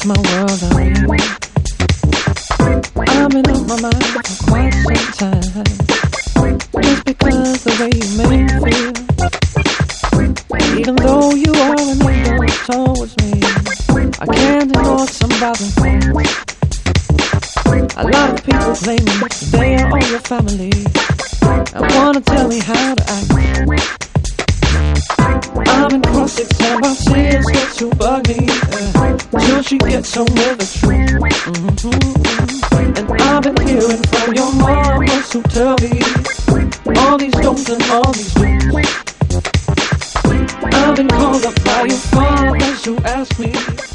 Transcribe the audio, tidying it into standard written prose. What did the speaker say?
my world, I've been on my mind for quite some time. Just because the way you make me feel. Even though you are an angel towards me, I can't ignore somebody. A lot of people claim they are all your family and wanna tell me how to act. I've been cross-examined by sisters who bug me till she gets home with the truth. And I've been hearing from your mamas who tell me all these don'ts and all these do's. I've been called up by your fathers who ask me